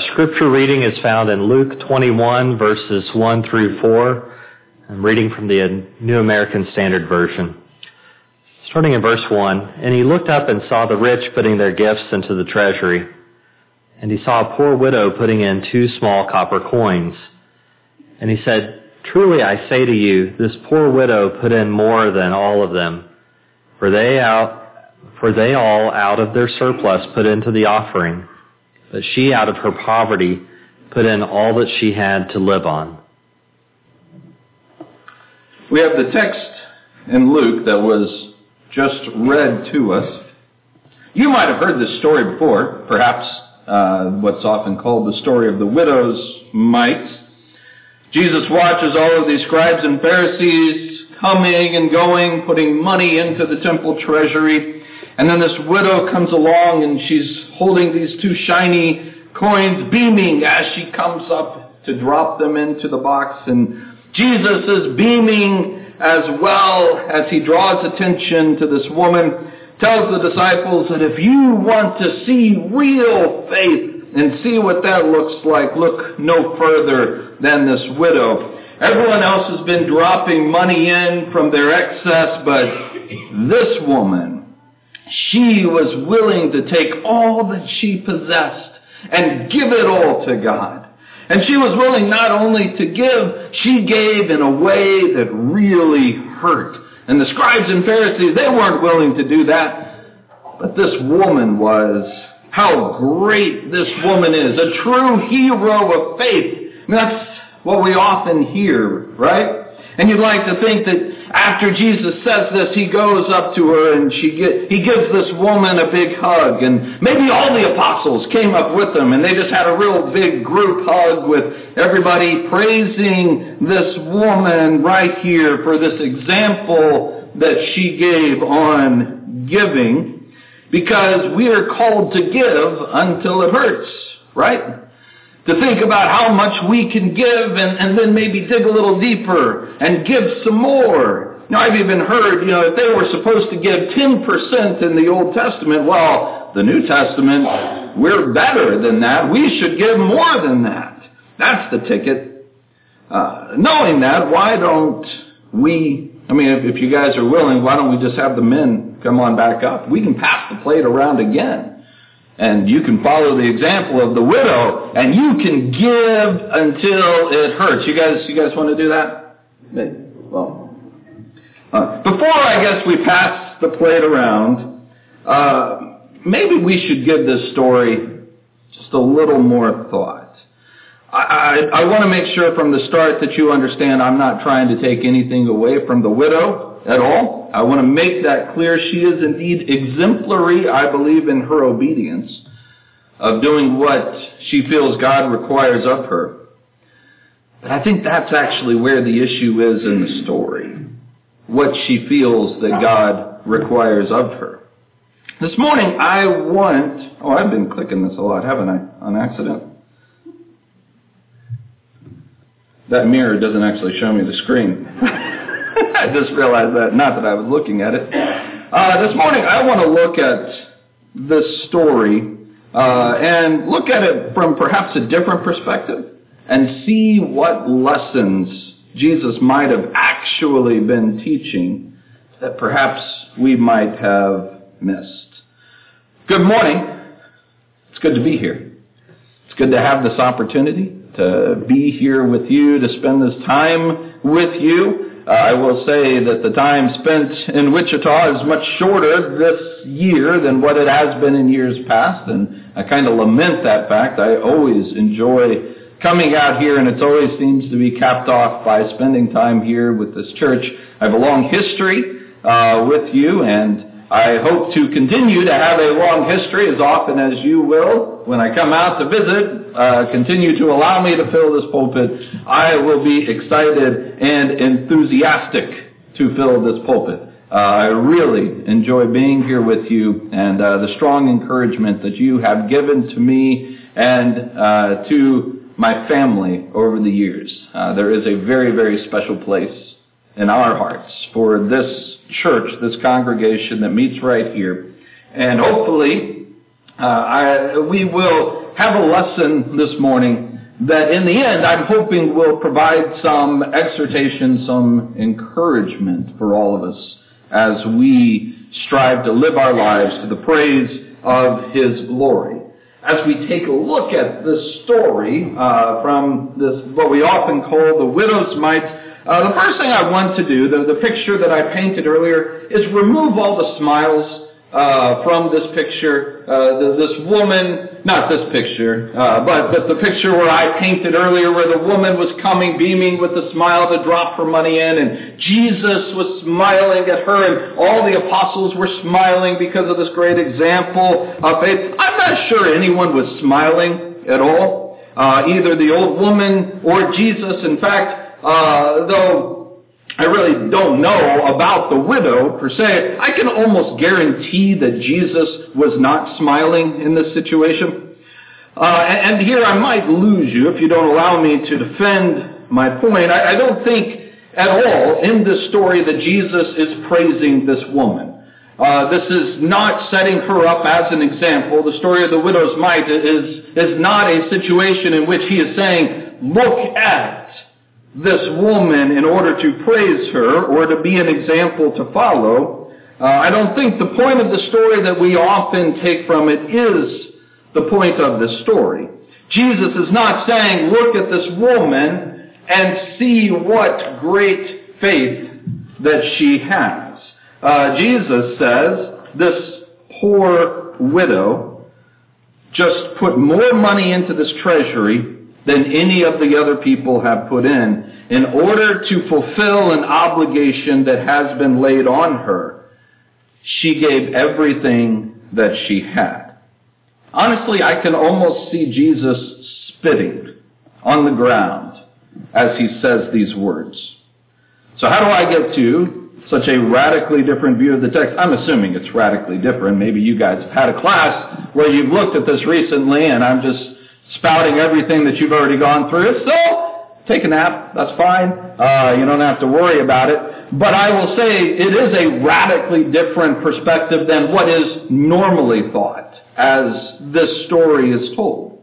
scripture reading is found in Luke 21, verses 1 through 4. I'm reading from the New American Standard Version. Starting in verse 1, "And he looked up and saw the rich putting their gifts into the treasury. And he saw a poor widow putting in 2 small copper coins. And he said, 'Truly I say to you, this poor widow put in more than all of them. For they all out of their surplus put into the offering. But she out of her poverty put in all that she had to live on.'" We have the text in Luke that was just read to us. You might have heard this story before, perhaps what's often called the story of the widow's mites. Jesus watches all of these scribes and Pharisees coming and going, putting money into the temple treasury. And then this widow comes along and she's holding these 2 shiny coins, beaming as she comes up to drop them into the box. And Jesus is beaming as well as he draws attention to this woman, tells the disciples that if you want to see real faith and see what that looks like, look no further than this widow. Everyone else has been dropping money in from their excess, but this woman, she was willing to take all that she possessed and give it all to God. And she was willing not only to give, she gave in a way that really hurt. And the scribes and Pharisees, they weren't willing to do that. But this woman was. How great this woman is. A true hero of faith. I mean, that's what we often hear, right? And you'd like to think that after Jesus says this, he goes up to her and he gives this woman a big hug. And maybe all the apostles came up with them and they just had a real big group hug with everybody praising this woman right here for this example that she gave on giving. Because we are called to give until it hurts, right? To think about how much we can give and then maybe dig a little deeper and give some more. Now, I've even heard, if they were supposed to give 10% in the Old Testament, well, the New Testament, we're better than that. We should give more than that. That's the ticket. Knowing that, why don't we, if you guys are willing, why don't we just have the men come on back up? We can pass the plate around again. And you can follow the example of the widow, and you can give until it hurts. You guys want to do that? Well, before I guess we pass the plate around, maybe we should give this story just a little more thought. I want to make sure from the start that you understand I'm not trying to take anything away from the widow at all. I want to make that clear. She is indeed exemplary, I believe, in her obedience of doing what she feels God requires of her. But I think that's actually where the issue is in the story, what she feels that God requires of her. This morning I've been clicking this a lot, haven't I, on accident? That mirror doesn't actually show me the screen. I just realized that, not that I was looking at it. This morning I want to look at this story and look at it from perhaps a different perspective and see what lessons Jesus might have actually been teaching that perhaps we might have missed. Good morning. It's good to be here. It's good to have this opportunity to be here with you, to spend this time with you. I will say that the time spent in Wichita is much shorter this year than what it has been in years past, and I kind of lament that fact. I always enjoy coming out here, and it always seems to be capped off by spending time here with this church. I have a long history with you, and I hope to continue to have a long history as often as you will. When I come out to visit, continue to allow me to fill this pulpit, I will be excited and enthusiastic to fill this pulpit. I really enjoy being here with you and the strong encouragement that you have given to me and to my family over the years. There is a very, very special place in our hearts for this church, this congregation that meets right here. And hopefully we will have a lesson this morning that in the end I'm hoping will provide some exhortation, some encouragement for all of us as we strive to live our lives to the praise of His glory. As we take a look at this story from this, what we often call the widow's mite, the first thing I want to do, the picture that I painted earlier, is remove all the smiles from this picture. This woman, not this picture, but the picture where I painted earlier where the woman was coming, beaming with a smile to drop her money in, and Jesus was smiling at her, and all the apostles were smiling because of this great example of faith. I'm not sure anyone was smiling at all, either the old woman or Jesus. In fact, though I really don't know about the widow per se, I can almost guarantee that Jesus was not smiling in this situation. And here I might lose you if you don't allow me to defend my point. I don't think at all in this story that Jesus is praising this woman. This is not setting her up as an example. The story of the widow's mite is not a situation in which he is saying, look at this woman in order to praise her or to be an example to follow. I don't think the point of the story that we often take from it is the point of the story. Jesus is not saying, look at this woman and see what great faith that she has. Jesus says this poor widow just put more money into this treasury than any of the other people have put in order to fulfill an obligation that has been laid on her. She gave everything that she had. Honestly, I can almost see Jesus spitting on the ground as he says these words. So how do I get to such a radically different view of the text? I'm assuming it's radically different. Maybe you guys have had a class where you've looked at this recently and I'm just spouting everything that you've already gone through. So, take a nap. That's fine. You don't have to worry about it. But I will say it is a radically different perspective than what is normally thought as this story is told.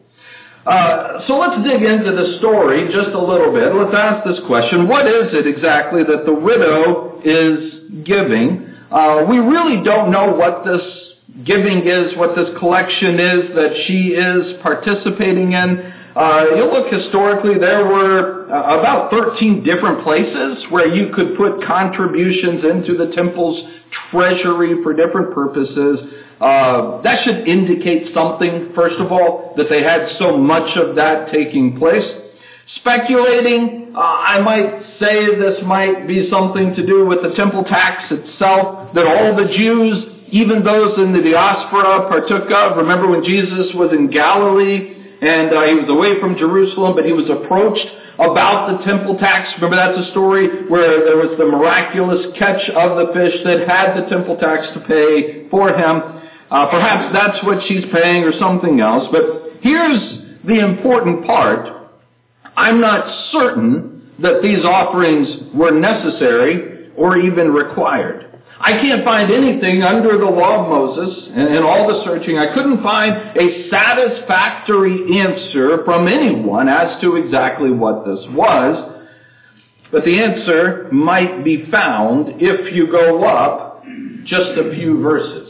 So let's dig into the story just a little bit. Let's ask this question. What is it exactly that the widow is giving? We really don't know what this giving is, what this collection is that she is participating in. You look historically, there were about 13 different places where you could put contributions into the temple's treasury for different purposes. That should indicate something, first of all, that they had so much of that taking place. Speculating, I might say this might be something to do with the temple tax itself, that all the Jews, even those in the diaspora, partook of. Remember when Jesus was in Galilee and he was away from Jerusalem, but he was approached about the temple tax. Remember, that's a story where there was the miraculous catch of the fish that had the temple tax to pay for him. Perhaps that's what she's paying or something else. But here's the important part. I'm not certain that these offerings were necessary or even required. I can't find anything under the law of Moses, and in all the searching, I couldn't find a satisfactory answer from anyone as to exactly what this was. But the answer might be found if you go up just a few verses.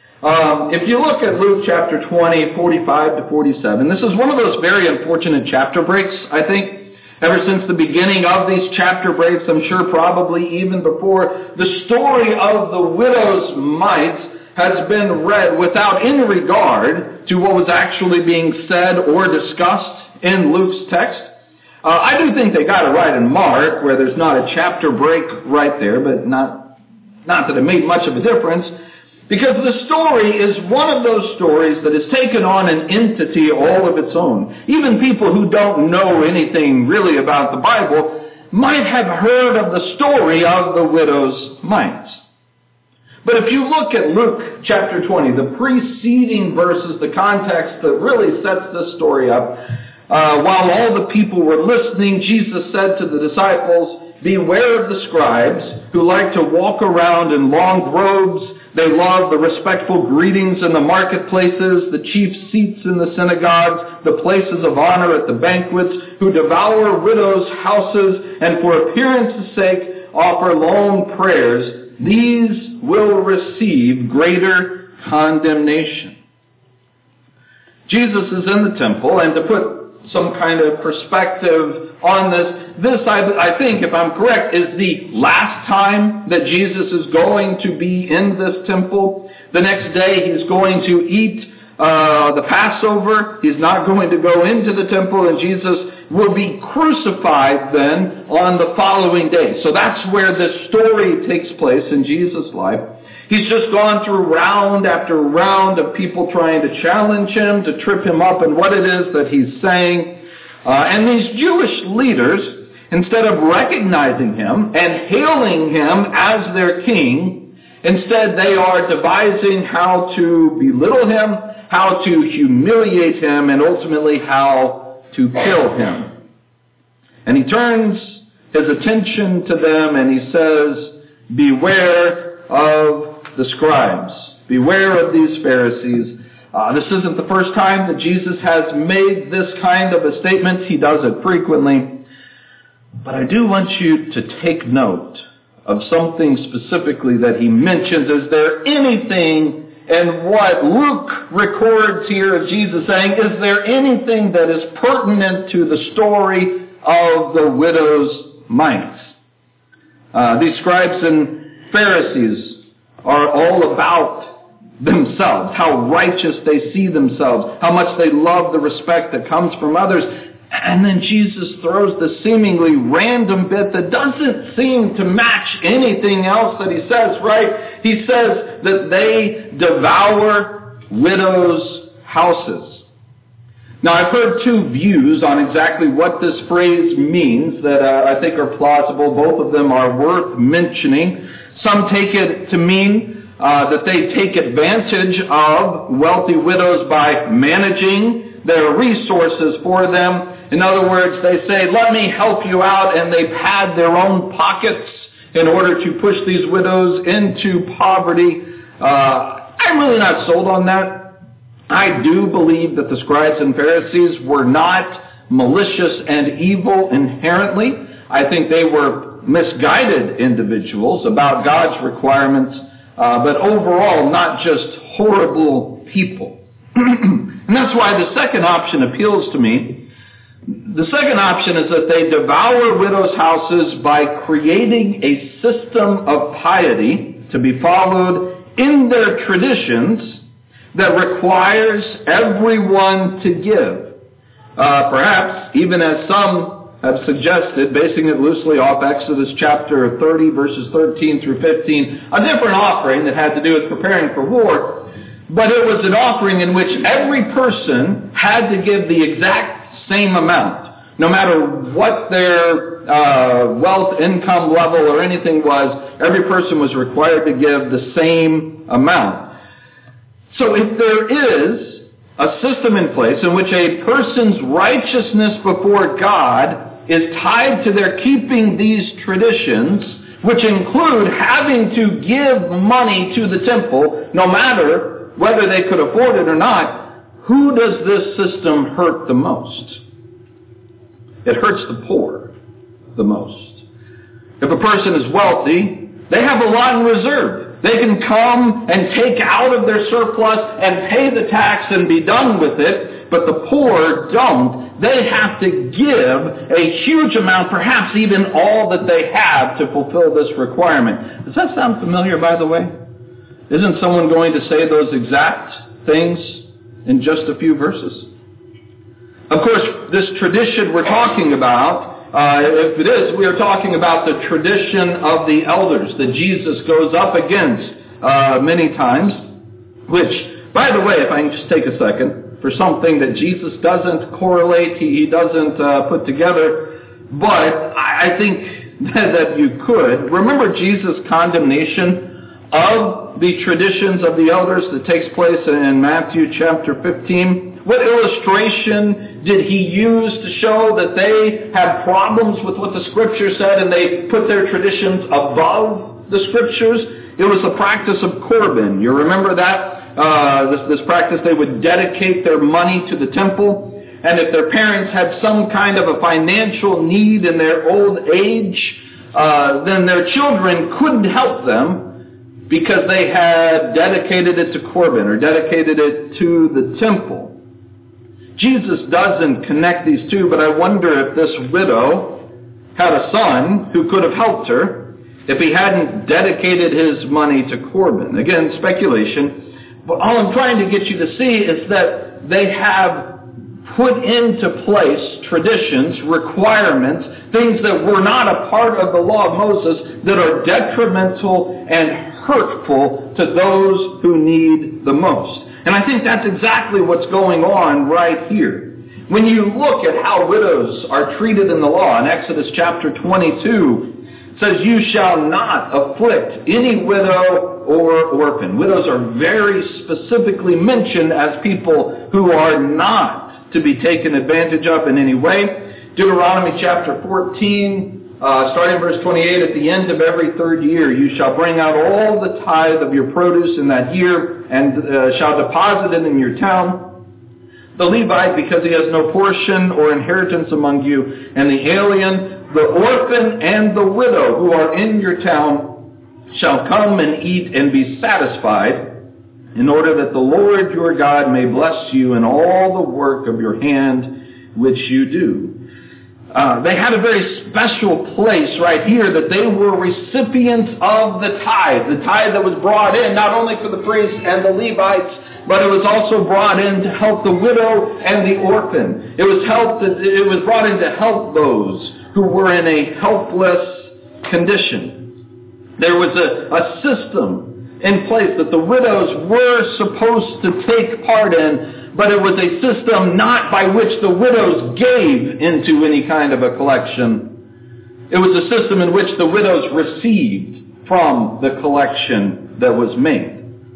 If you look at Luke chapter 20, 45 to 47, this is one of those very unfortunate chapter breaks, I think. Ever since the beginning of these chapter breaks, I'm sure probably even before, the story of the widow's mite has been read without any regard to what was actually being said or discussed in Luke's text. I do think they got it right in Mark, where there's not a chapter break right there, but not that it made much of a difference. Because the story is one of those stories that has taken on an entity all of its own. Even people who don't know anything really about the Bible might have heard of the story of the widow's mite. But if you look at Luke chapter 20, the preceding verses, the context that really sets this story up, while all the people were listening, Jesus said to the disciples, "Beware of the scribes who like to walk around in long robes. They love the respectful greetings in the marketplaces, the chief seats in the synagogues, the places of honor at the banquets, who devour widows' houses, and for appearance's sake offer long prayers. These will receive greater condemnation." Jesus is in the temple, and to put some kind of perspective on this I think, if I'm correct, is the last time that Jesus is going to be in this temple. The next day he's going to eat the Passover. He's not going to go into the temple, and Jesus will be crucified then on the following day. So that's where this story takes place in Jesus' life. He's just gone through round after round of people trying to challenge him, to trip him up in what it is that he's saying. And these Jewish leaders, instead of recognizing him and hailing him as their king, instead they are devising how to belittle him, how to humiliate him, and ultimately how to kill him. And he turns his attention to them and he says, "Beware of the scribes. Beware of these Pharisees." This isn't the first time that Jesus has made this kind of a statement. He does it frequently. But I do want you to take note of something specifically that he mentions. Is there anything in what Luke records here of Jesus saying, is there anything that is pertinent to the story of the widow's mites? These scribes and Pharisees are all about themselves, how righteous they see themselves, how much they love the respect that comes from others. And then Jesus throws the seemingly random bit that doesn't seem to match anything else that he says, right? He says that they devour widows' houses. Now, I've heard two views on exactly what this phrase means that I think are plausible. Both of them are worth mentioning. Some take it to mean that they take advantage of wealthy widows by managing their resources for them. In other words, they say, "Let me help you out," and they pad their own pockets in order to push these widows into poverty. I'm really not sold on that. I do believe that the scribes and Pharisees were not malicious and evil inherently. I think they were misguided individuals about God's requirements, but overall not just horrible people. And that's why the second option appeals to me. The second option is that they devour widows' houses by creating a system of piety to be followed in their traditions that requires everyone to give. Perhaps, even as some have suggested, basing it loosely off Exodus chapter 30, verses 13 through 15, a different offering that had to do with preparing for war, but it was an offering in which every person had to give the exact same amount. No matter what their wealth, income level, or anything was, every person was required to give the same amount. So if there is a system in place in which a person's righteousness before God is tied to their keeping these traditions, which include having to give money to the temple, no matter whether they could afford it or not, who does this system hurt the most? It hurts the poor the most. If a person is wealthy, they have a lot in reserve. They can come and take out of their surplus and pay the tax and be done with it, but the poor don't. They have to give a huge amount, perhaps even all that they have, to fulfill this requirement. Does that sound familiar, by the way? Isn't someone going to say those exact things in just a few verses? Of course, this tradition we're talking about, if it is, we are talking about the tradition of the elders that Jesus goes up against many times, which, by the way, if I can just take a second, for something that Jesus doesn't correlate, he doesn't put together, but I think that you could. Remember Jesus' condemnation of the traditions of the elders that takes place in Matthew chapter 15, What illustration did he use to show that they had problems with what the Scripture said and they put their traditions above the Scriptures? It was the practice of Corban. You remember that? This practice, they would dedicate their money to the temple. And if their parents had some kind of a financial need in their old age, then their children couldn't help them because they had dedicated it to Corban or dedicated it to the temple. Jesus doesn't connect these two, but I wonder if this widow had a son who could have helped her if he hadn't dedicated his money to Corban. Again, speculation. But all I'm trying to get you to see is that they have put into place traditions, requirements, things that were not a part of the law of Moses that are detrimental and hurtful to those who need the most. And I think that's exactly what's going on right here. When you look at how widows are treated in the law, in Exodus chapter 22, it says, "You shall not afflict any widow or orphan." Widows are very specifically mentioned as people who are not to be taken advantage of in any way. Deuteronomy chapter 14, starting verse 28, "At the end of every third year you shall bring out all the tithe of your produce in that year, and shall deposit it in your town. The Levite, because he has no portion or inheritance among you, and the alien, the orphan, and the widow who are in your town shall come and eat and be satisfied, in order that the Lord your God may bless you in all the work of your hand which you do." They had a very special place right here that they were recipients of the tithe that was brought in not only for the priests and the Levites, but it was also brought in to help the widow and the orphan. It was brought in to help those who were in a helpless condition. There was a system in place that the widows were supposed to take part in, but it was a system not by which the widows gave into any kind of a collection. It was a system in which the widows received from the collection that was made.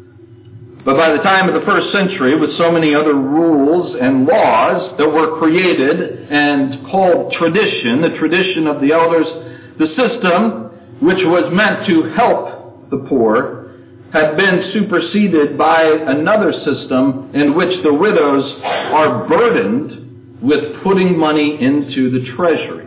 But by the time of the first century, with so many other rules and laws that were created and called tradition, the tradition of the elders, the system, which was meant to help the poor, had been superseded by another system in which the widows are burdened with putting money into the treasury.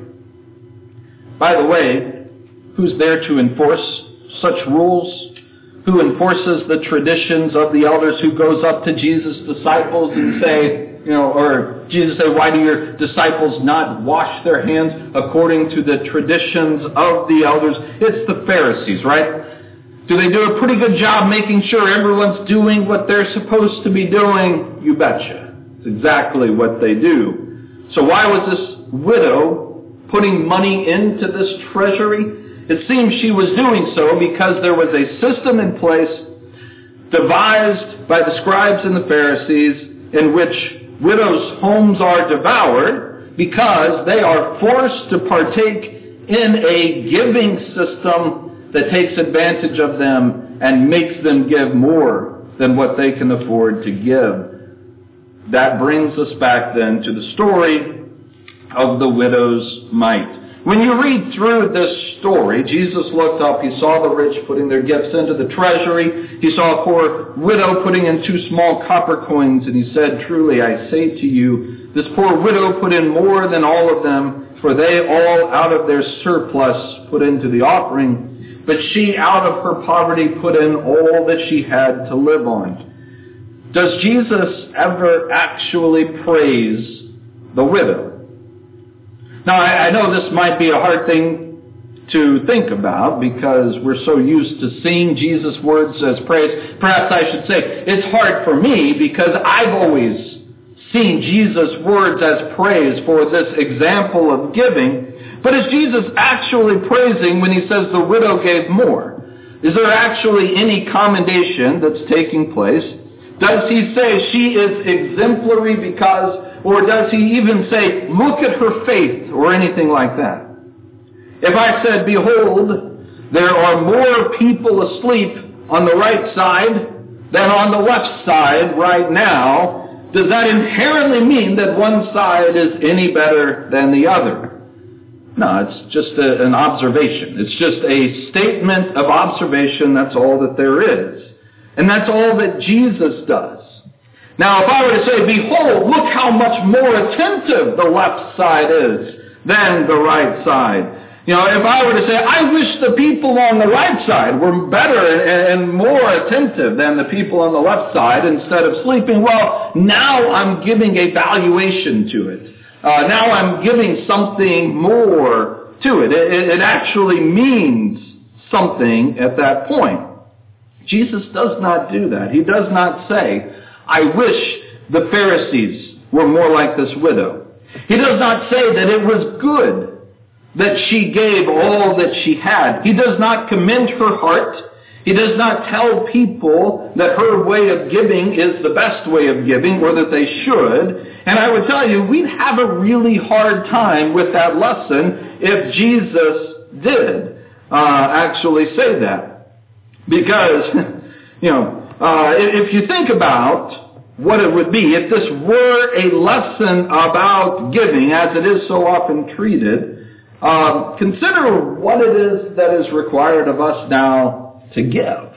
By the way, who's there to enforce such rules? Who enforces the traditions of the elders? Who goes up to Jesus' disciples and say, or Jesus say, "Why do your disciples not wash their hands according to the traditions of the elders?" It's the Pharisees, right? Do they do a pretty good job making sure everyone's doing what they're supposed to be doing? You betcha. It's exactly what they do. So why was this widow putting money into this treasury? It seems she was doing so because there was a system in place devised by the scribes and the Pharisees in which widows' homes are devoured because they are forced to partake in a giving system that takes advantage of them and makes them give more than what they can afford to give. That brings us back then to the story of the widow's mite. When you read through this story, Jesus looked up, he saw the rich putting their gifts into the treasury, he saw a poor widow putting in 2 small copper coins, and he said, "Truly I say to you, this poor widow put in more than all of them, for they all out of their surplus put into the offering. But she, out of her poverty, put in all that she had to live on." Does Jesus ever actually praise the widow? Now, I know this might be a hard thing to think about because we're so used to seeing Jesus' words as praise. Perhaps I should say it's hard for me because I've always seen Jesus' words as praise for this example of giving. But is Jesus actually praising when he says the widow gave more? Is there actually any commendation that's taking place? Does he say she is exemplary because, or does he even say, "Look at her faith," or anything like that? If I said, "Behold, there are more people asleep on the right side than on the left side right now," does that inherently mean that one side is any better than the other? No, it's just an observation. It's just a statement of observation. That's all that there is. And that's all that Jesus does. Now, if I were to say, behold, look how much more attentive the left side is than the right side. You know, if I were to say, I wish the people on the right side were better and more attentive than the people on the left side instead of sleeping, well, now I'm giving a valuation to it. Now I'm giving something more to it. It actually means something at that point. Jesus does not do that. He does not say, I wish the Pharisees were more like this widow. He does not say that it was good that she gave all that she had. He does not commend her heart. He does not tell people that her way of giving is the best way of giving or that they should. And I would tell you, we'd have a really hard time with that lesson if Jesus did actually say that. Because, if you think about what it would be, if this were a lesson about giving, as it is so often treated, consider what it is that is required of us now to give.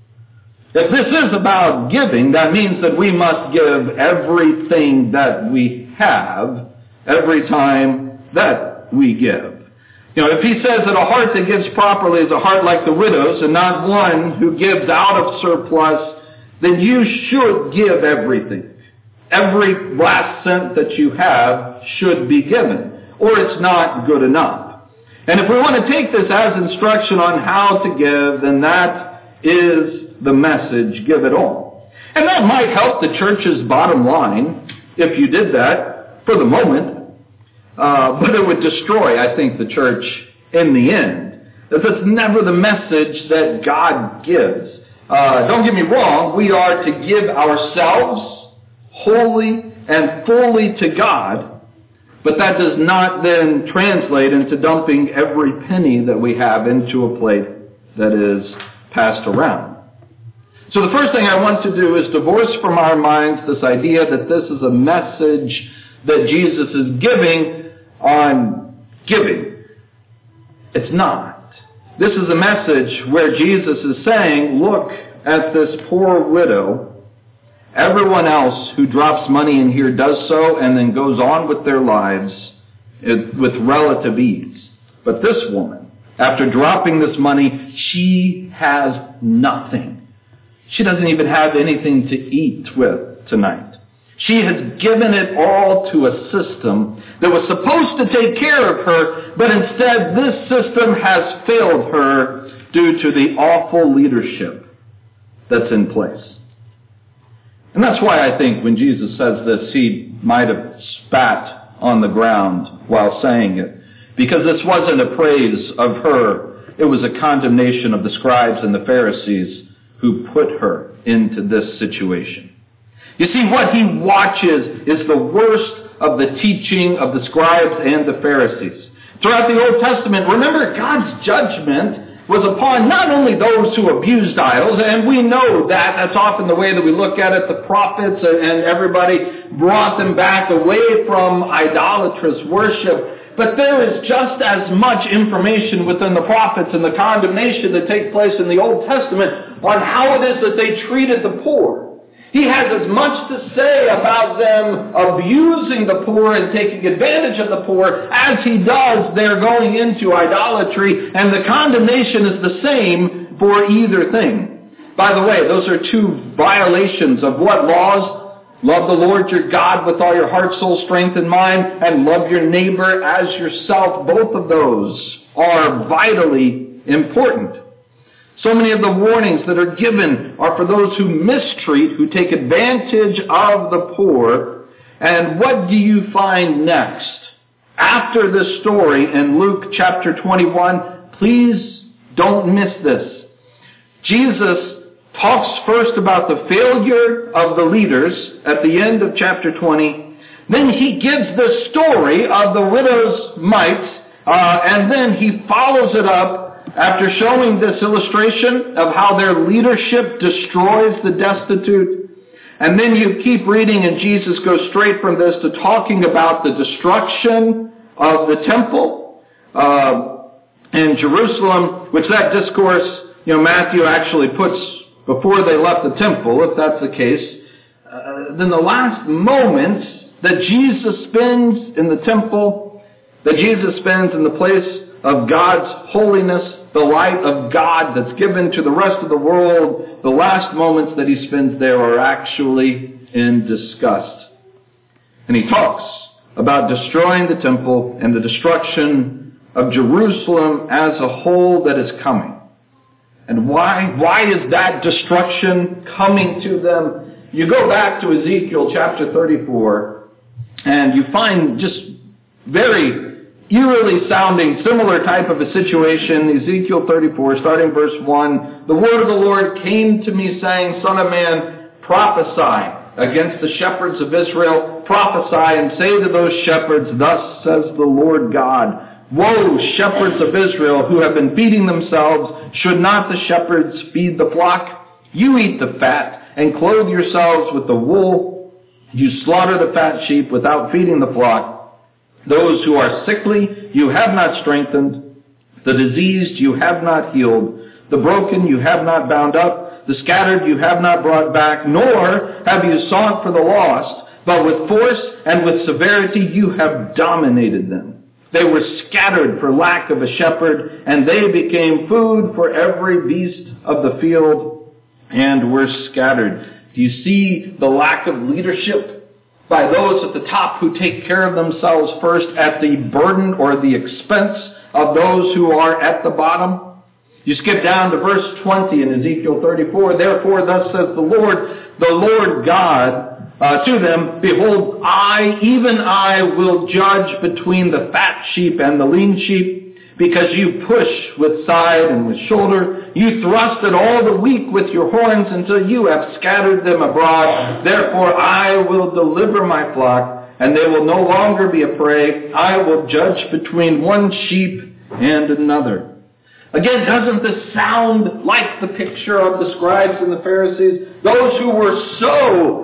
If this is about giving, that means that we must give everything that we have every time that we give. If he says that a heart that gives properly is a heart like the widow's and not one who gives out of surplus, then you should give everything. Every last cent that you have should be given, or it's not good enough. And if we want to take this as instruction on how to give, then that is the message, give it all. And that might help the church's bottom line if you did that for the moment. But it would destroy, I think, the church in the end. That's never the message that God gives. Don't get me wrong, we are to give ourselves wholly and fully to God, but that does not then translate into dumping every penny that we have into a plate that is passed around. So the first thing I want to do is divorce from our minds this idea that this is a message that Jesus is giving on giving. It's not. This is a message where Jesus is saying, look at this poor widow. Everyone else who drops money in here does so and then goes on with their lives with relative ease. But this woman, after dropping this money, she has nothing. She doesn't even have anything to eat with tonight. She has given it all to a system that was supposed to take care of her, but instead this system has failed her due to the awful leadership that's in place. And that's why I think when Jesus says this, he might have spat on the ground while saying it. Because this wasn't a praise of her. It was a condemnation of the scribes and the Pharisees who put her into this situation. You see, what he watches is the worst of the teaching of the scribes and the Pharisees. Throughout the Old Testament, remember, God's judgment was upon not only those who abused idols, and we know that. That's often the way that we look at it. The prophets and everybody brought them back away from idolatrous worship. But there is just as much information within the prophets and the condemnation that takes place in the Old Testament on how it is that they treated the poor. He has as much to say about them abusing the poor and taking advantage of the poor as he does their going into idolatry, and the condemnation is the same for either thing. By the way, those are two violations of what laws? Love the Lord your God with all your heart, soul, strength, and mind, and love your neighbor as yourself. Both of those are vitally important. So many of the warnings that are given are for those who mistreat, who take advantage of the poor. And what do you find next? After this story in Luke chapter 21, please don't miss this. Jesus talks first about the failure of the leaders at the end of chapter 20. Then he gives the story of the widow's mite, and then he follows it up after showing this illustration of how their leadership destroys the destitute. And then you keep reading, and Jesus goes straight from this to talking about the destruction of the temple in Jerusalem, which that discourse, Matthew actually puts before they left the temple, if that's the case. Then the last moments that Jesus spends in the temple, that Jesus spends in the place of God's holiness, the light of God that's given to the rest of the world, the last moments that he spends there are actually in disgust. And he talks about destroying the temple and the destruction of Jerusalem as a whole that is coming. And why is that destruction coming to them? You go back to Ezekiel chapter 34, and you find just very eerily sounding, similar type of a situation. Ezekiel 34, starting verse 1, the word of the Lord came to me saying, Son of man, prophesy against the shepherds of Israel, prophesy and say to those shepherds, thus says the Lord God, woe, shepherds of Israel, who have been feeding themselves, should not the shepherds feed the flock? You eat the fat and clothe yourselves with the wool. You slaughter the fat sheep without feeding the flock. Those who are sickly you have not strengthened. The diseased you have not healed. The broken you have not bound up. The scattered you have not brought back. Nor have you sought for the lost. But with force and with severity you have dominated them. They were scattered for lack of a shepherd, and they became food for every beast of the field, and were scattered. Do you see the lack of leadership by those at the top who take care of themselves first at the burden or the expense of those who are at the bottom? You skip down to verse 20 in Ezekiel 34. Therefore, thus says the Lord God, to them, behold, even I will judge between the fat sheep and the lean sheep, because you push with side and with shoulder. You thrust at all the weak with your horns until you have scattered them abroad. Therefore I will deliver my flock, and they will no longer be a prey. I will judge between one sheep and another. Again, doesn't this sound like the picture of the scribes and the Pharisees? Those who were so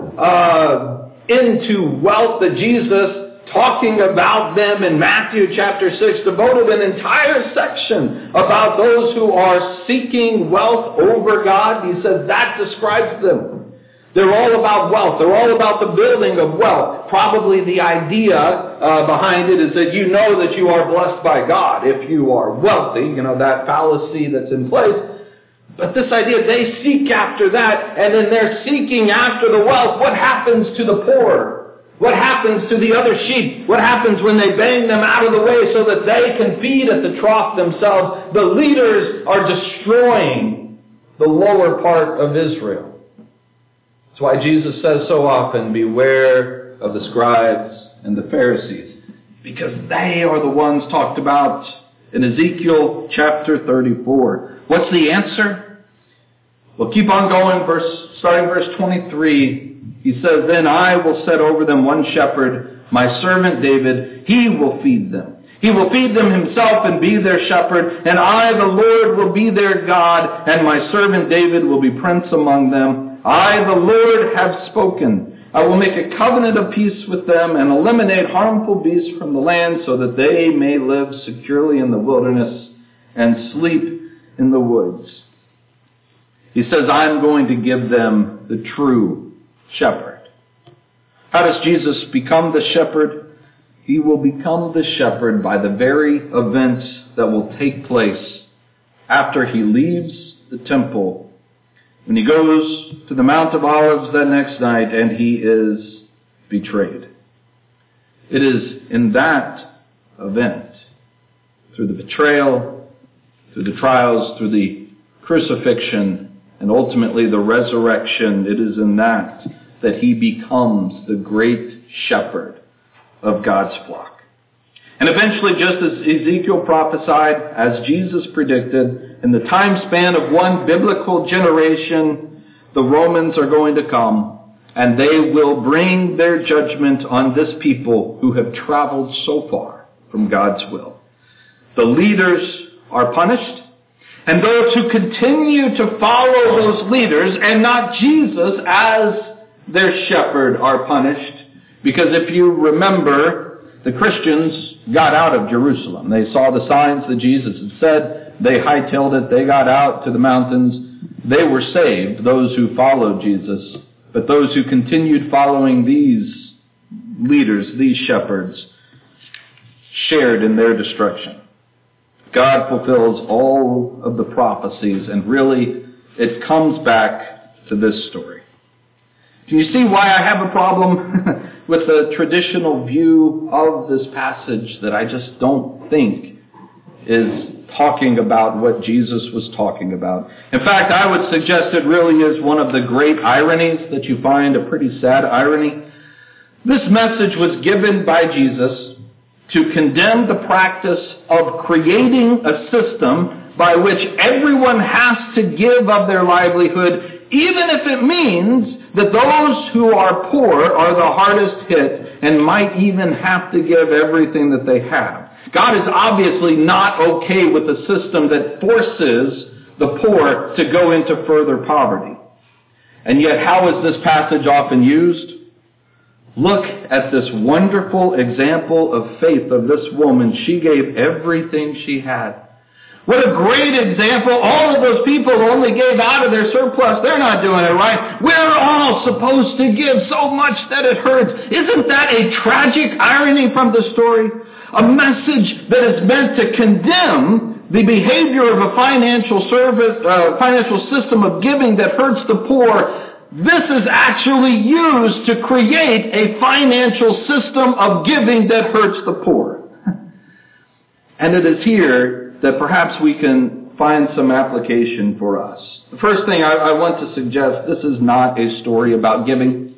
into wealth that Jesus, talking about them in Matthew chapter 6, devoted an entire section about those who are seeking wealth over God. He says that describes them. They're all about wealth. They're all about the building of wealth. Probably the idea behind it is that you know that you are blessed by God if you are wealthy. That fallacy that's in place. But this idea, they seek after that, and then they're seeking after the wealth. What happens to the poor? What happens to the other sheep? What happens when they bang them out of the way so that they can feed at the trough themselves? The leaders are destroying the lower part of Israel. That's why Jesus says so often, beware of the scribes and the Pharisees, because they are the ones talked about in Ezekiel chapter 34. What's the answer? Well, keep on going, starting verse 23. He says, then I will set over them one shepherd, my servant David. He will feed them. He will feed them himself and be their shepherd. And I, the Lord, will be their God, and my servant David will be prince among them. I, the Lord, have spoken. I will make a covenant of peace with them and eliminate harmful beasts from the land so that they may live securely in the wilderness and sleep in the woods. He says, I'm going to give them the true shepherd. How does Jesus become the shepherd? He will become the shepherd by the very events that will take place after he leaves the temple, when he goes to the Mount of Olives that next night and he is betrayed. It is in that event, through the betrayal, through the trials, through the crucifixion, and ultimately the resurrection, it is in that he becomes the great shepherd of God's flock. And eventually, just as Ezekiel prophesied, as Jesus predicted, in the time span of one biblical generation, the Romans are going to come, and they will bring their judgment on this people who have traveled so far from God's will. The leaders are punished, and those who continue to follow those leaders and not Jesus as their shepherd are punished. Because if you remember, the Christians got out of Jerusalem. They saw the signs that Jesus had said. They hightailed it. They got out to the mountains. They were saved, those who followed Jesus. But those who continued following these leaders, these shepherds, shared in their destruction. God fulfills all of the prophecies, and really it comes back to this story. Do you see why I have a problem with the traditional view of this passage that I just don't think is talking about what Jesus was talking about? In fact, I would suggest it really is one of the great ironies that you find, a pretty sad irony. This message was given by Jesus to condemn the practice of creating a system by which everyone has to give of their livelihood, even if it means that those who are poor are the hardest hit and might even have to give everything that they have. God is obviously not okay with a system that forces the poor to go into further poverty. And yet, how is this passage often used? Look at this wonderful example of faith of this woman. She gave everything she had. What a great example. All of those people only gave out of their surplus. They're not doing it right. We're all supposed to give so much that it hurts. Isn't that a tragic irony from the story? A message that is meant to condemn the behavior of a financial system of giving that hurts the poor. This is actually used to create a financial system of giving that hurts the poor. And it is here that perhaps we can find some application for us. The first thing I want to suggest, this is not a story about giving.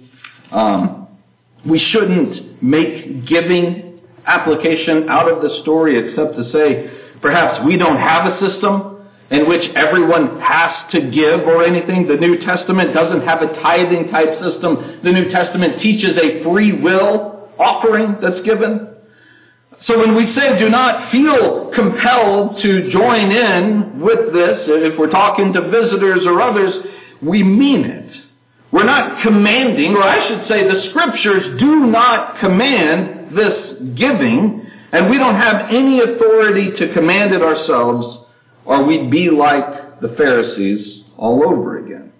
We shouldn't make giving application out of the story except to say, perhaps we don't have a system in which everyone has to give or anything. The New Testament doesn't have a tithing type system. The New Testament teaches a free will offering that's given. So when we say do not feel compelled to join in with this, if we're talking to visitors or others, we mean it. We're not commanding, or I should say the Scriptures do not command this giving, and we don't have any authority to command it ourselves, or we'd be like the Pharisees all over again.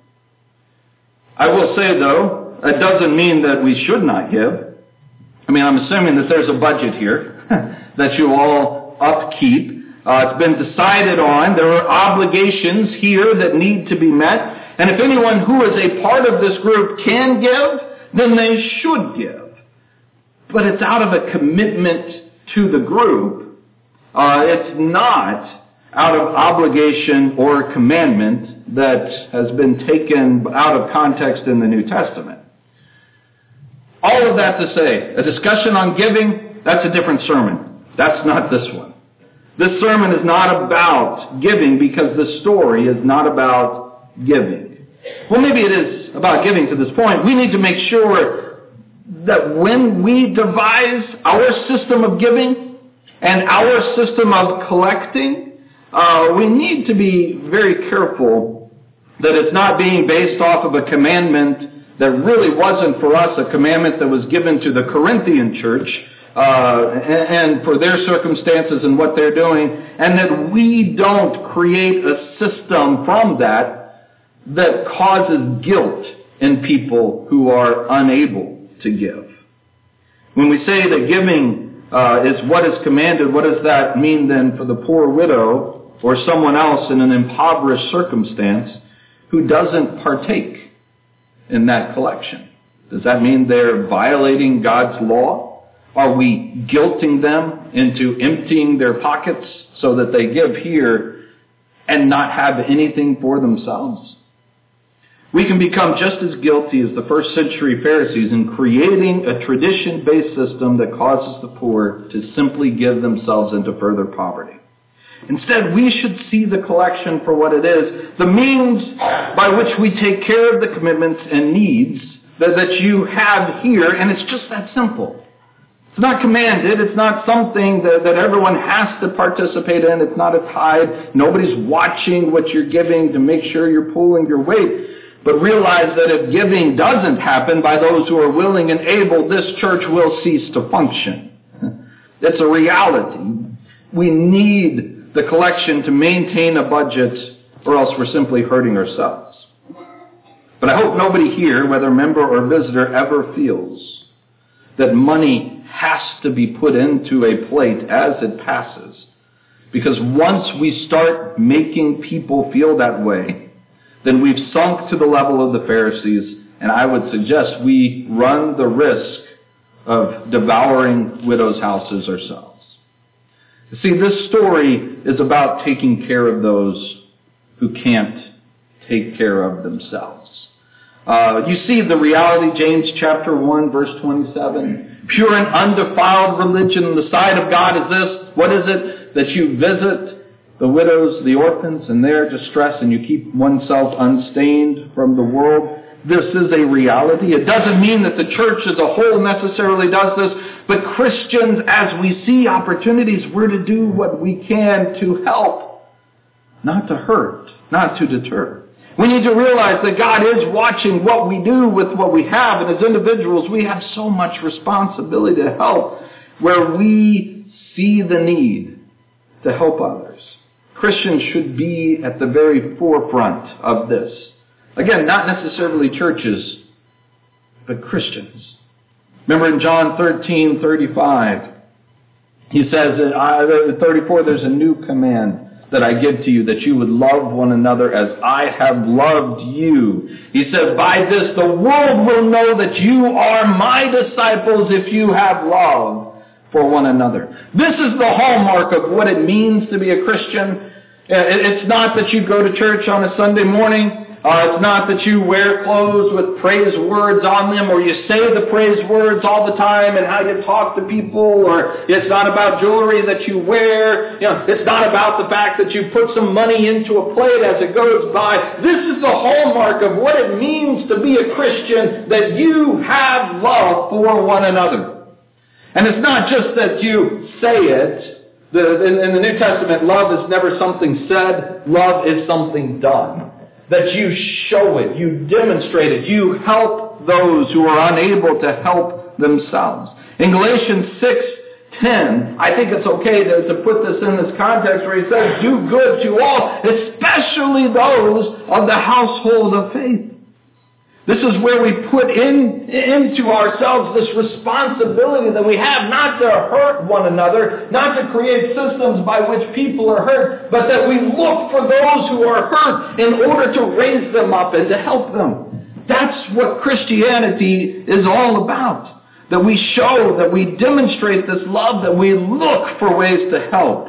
I will say, though, it doesn't mean that we should not give. I mean, I'm assuming that there's a budget here that you all upkeep. It's been decided on. There are obligations here that need to be met. And if anyone who is a part of this group can give, then they should give. But it's out of a commitment to the group. It's not out of obligation or commandment that has been taken out of context in the New Testament. All of that to say, a discussion on giving, that's a different sermon. That's not this one. This sermon is not about giving because the story is not about giving. Well, maybe it is about giving to this point. We need to make sure that when we devise our system of giving and our system of collecting, we need to be very careful that it's not being based off of a commandment that really wasn't for us a commandment that was given to the Corinthian church and for their circumstances and what they're doing, and that we don't create a system from that causes guilt in people who are unable to give. When we say that giving is what is commanded, what does that mean then for the poor widow or someone else in an impoverished circumstance who doesn't partake in that collection? Does that mean they're violating God's law? Are we guilting them into emptying their pockets so that they give here and not have anything for themselves? We can become just as guilty as the first century Pharisees in creating a tradition-based system that causes the poor to simply give themselves into further poverty. Instead, we should see the collection for what it is, the means by which we take care of the commitments and needs that you have here, and it's just that simple. It's not commanded. It's not something that everyone has to participate in. It's not a tithe. Nobody's watching what you're giving to make sure you're pulling your weight. But realize that if giving doesn't happen by those who are willing and able, this church will cease to function. It's a reality. We need the collection to maintain a budget, or else we're simply hurting ourselves. But I hope nobody here, whether member or visitor, ever feels that money has to be put into a plate as it passes. Because once we start making people feel that way, then we've sunk to the level of the Pharisees, and I would suggest we run the risk of devouring widows' houses ourselves. You see, this story is about taking care of those who can't take care of themselves. You see the reality, James chapter 1, verse 27. Pure and undefiled religion in the sight of God is this. What is it? That you visit the widows, the orphans, in their distress, and you keep oneself unstained from the world. This is a reality. It doesn't mean that the church as a whole necessarily does this, but Christians, as we see opportunities, we're to do what we can to help, not to hurt, not to deter. We need to realize that God is watching what we do with what we have, and as individuals, we have so much responsibility to help where we see the need to help others. Christians should be at the very forefront of this. Again, not necessarily churches, but Christians. Remember in John 13:35, he says, 34, there's a new command that I give to you, that you would love one another as I have loved you. He says, by this the world will know that you are my disciples if you have love for one another. This is the hallmark of what it means to be a Christian. It's not that you go to church on a Sunday morning. It's not that you wear clothes with praise words on them, or you say the praise words all the time and how you talk to people, or it's not about jewelry that you wear. It's not about the fact that you put some money into a plate as it goes by. This is the hallmark of what it means to be a Christian, that you have love for one another. And it's not just that you say it. In the New Testament, love is never something said. Love is something done. That you show it, you demonstrate it, you help those who are unable to help themselves. In Galatians 6:10, I think it's okay to put this in this context where he says, do good to all, especially those of the household of faith. This is where we put into ourselves this responsibility that we have not to hurt one another, not to create systems by which people are hurt, but that we look for those who are hurt in order to raise them up and to help them. That's what Christianity is all about. That we show, that we demonstrate this love, that we look for ways to help.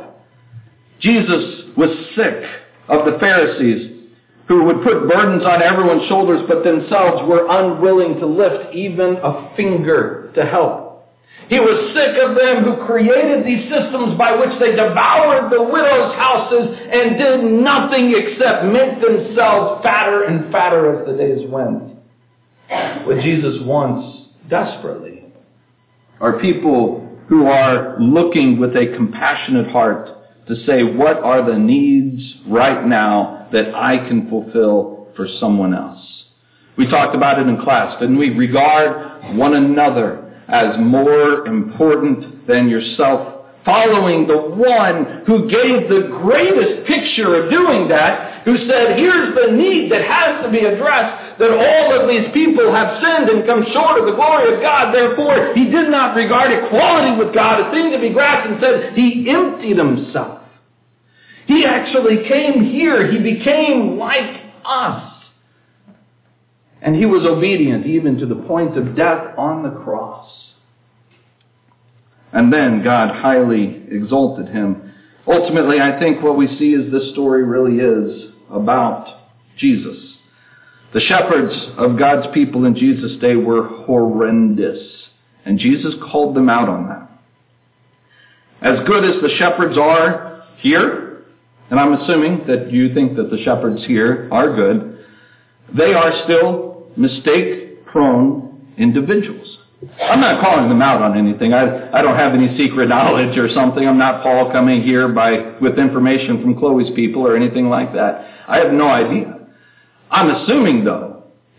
Jesus was sick of the Pharisees, who would put burdens on everyone's shoulders, but themselves were unwilling to lift even a finger to help. He was sick of them who created these systems by which they devoured the widows' houses and did nothing except make themselves fatter and fatter as the days went. What Jesus wants desperately are people who are looking with a compassionate heart to say, what are the needs right now that I can fulfill for someone else? We talked about it in class, didn't we? Regard one another as more important than yourself, following the one who gave the greatest picture of doing that, who said, here's the need that has to be addressed, that all of these people have sinned and come short of the glory of God. Therefore, he did not regard equality with God a thing to be grasped, and said he emptied himself. He actually came here. He became like us. And he was obedient even to the point of death on the cross. And then God highly exalted him. Ultimately, I think what we see is this story really is about Jesus. The shepherds of God's people in Jesus' day were horrendous. And Jesus called them out on that. As good as the shepherds are here, and I'm assuming that you think that the shepherds here are good, they are still mistake-prone individuals. I'm not calling them out on anything. I don't have any secret knowledge or something. I'm not Paul coming here with information from Chloe's people or anything like that. I have no idea. I'm assuming, though,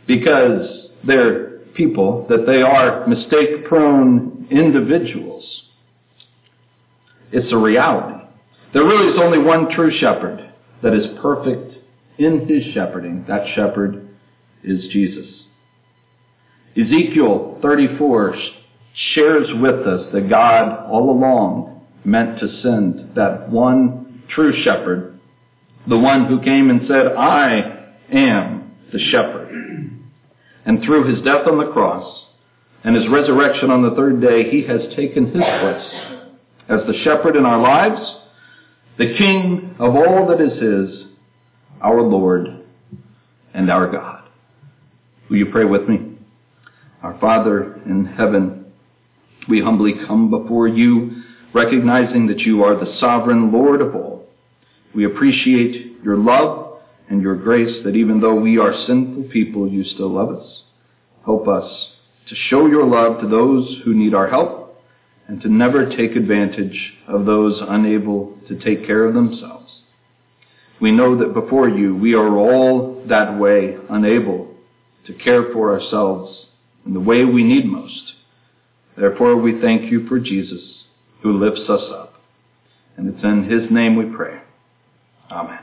because they're people, that they are mistake-prone individuals. It's a reality. There really is only one true shepherd that is perfect in his shepherding. That shepherd is Jesus. Ezekiel 34 shares with us that God all along meant to send that one true shepherd, the one who came and said, I am the shepherd. And through his death on the cross and his resurrection on the third day, he has taken his place as the shepherd in our lives, the King of all that is his, our Lord and our God. Will you pray with me? Our Father in heaven, we humbly come before you, recognizing that you are the sovereign Lord of all. We appreciate your love and your grace, that even though we are sinful people, you still love us. Help us to show your love to those who need our help and to never take advantage of those unable to take care of themselves. We know that before you, we are all that way, unable to care for ourselves in the way we need most. Therefore, we thank you for Jesus, who lifts us up. And it's in his name we pray. Amen.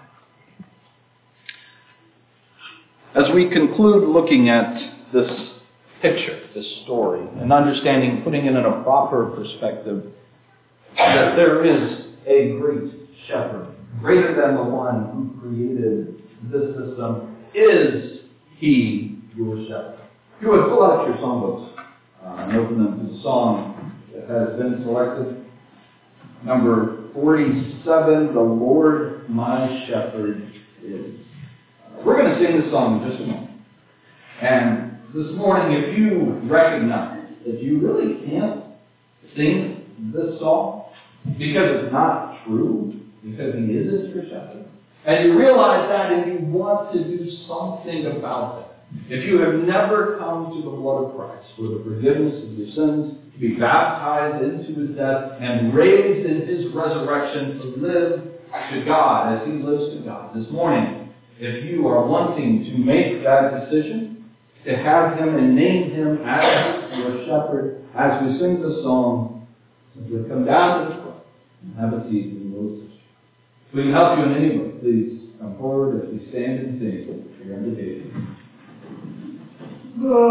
As we conclude looking at this picture, this story, and understanding, putting it in a proper perspective, that there is a great shepherd, greater than the one who created this system, is he your shepherd. If you would pull out your songbooks and open them to the song that has been selected. Number 47, The Lord My Shepherd Is. We're going to sing this song in just a moment. And this morning, if you recognize that you really can't sing this song because it's not true, because he isn't your shepherd, and you realize that and you want to do something about that, if you have never come to the blood of Christ for the forgiveness of your sins, to be baptized into his death and raised in his resurrection to live to God as he lives to God, this morning, if you are wanting to make that decision, to have him and name him as your shepherd, as we sing the song, simply come down to the front and have a seat in the Lord's church. If we can help you in any way, please come forward as we stand and sing your invitation.